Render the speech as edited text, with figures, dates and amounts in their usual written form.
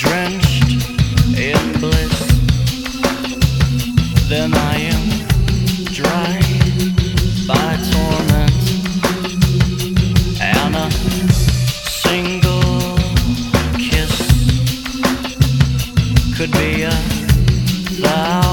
drenched in bliss. Then I am dry by torment, and a single kiss could be 1,000